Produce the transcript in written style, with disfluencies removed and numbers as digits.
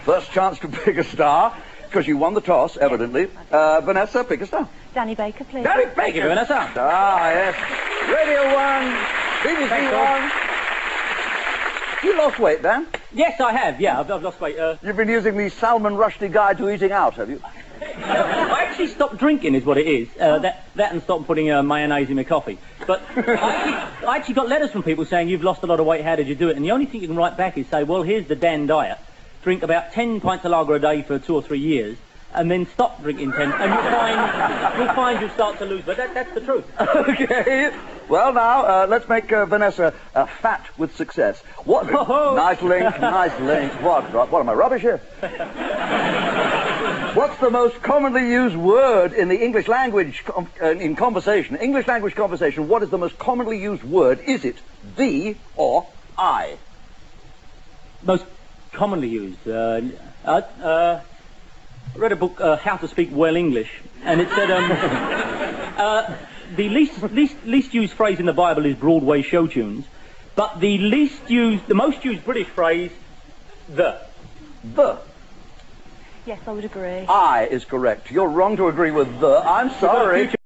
First chance to pick a star, because you won the toss, evidently. Vanessa, pick a star. Danny Baker, please. Danny Baker! Thank you, Vanessa. Ah, yes. Radio 1, BBC Thanks, 1. You lost weight, Dan? Yes, I have. Yeah, I've lost weight. You've been using the Salman Rushdie Guide to Eating Out, have you? I actually stopped drinking, is what it is. That and stopped putting mayonnaise in my coffee. But I actually got letters from people saying, you've lost a lot of weight, how did you do it? And the only thing you can write back is say, well, here's the Dan diet. Drink about 10 pints of lager a day for 2 or 3 years, and then stop drinking 10, and you'll find you'll start to lose. But that's the truth. Okay. Well, now, let's make Vanessa fat with success. What? Oh. Nice link, nice link. What am I, rubbish here? What's the most commonly used word in the English language in conversation? English language conversation, what is the most commonly used word? Is it the or I? Most commonly used. I read a book, How to Speak Well English, and it said the least used phrase in the Bible is Broadway show tunes, but the most used British phrase, the. Yes, I would agree. I is correct. You're wrong to agree with the. I'm sorry.